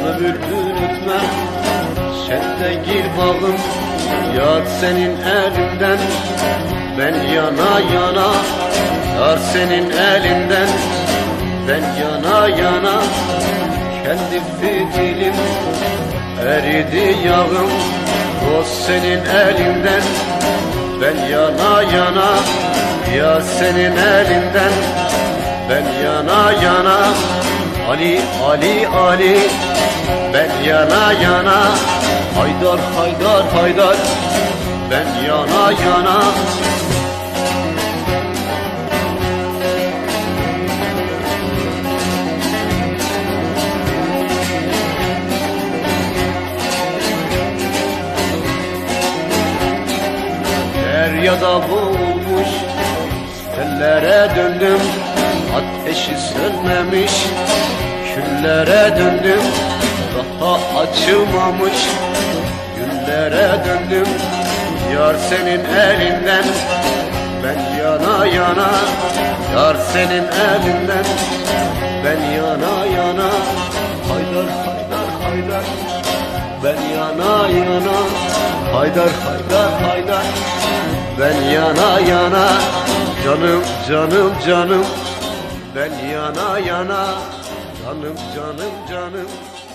ömür unutma. Sen de gir bağım, yar senin elinden. Ben yana yana, yar senin elinden. Ben yana yana, kendi fidilim eridi yağım. O senin elinden. Ben yana yana, yar senin elinden. Ben yana yana, Ali Ali Ali. Ben yana yana, Haydar Haydar Haydar. Ben yana yana. Deryada boğulmuş, sellere döndüm. Ateşi sönmemiş, küllere döndüm. Daha açılmamış, güllere döndüm. Yar senin elinden, ben yana yana. Yar senin elinden, ben yana yana. Haydar Haydar Haydar. Ben yana yana. Haydar Haydar Haydar. Ben yana yana. Canım canım canım. Ben yana yana. Canım canım canım.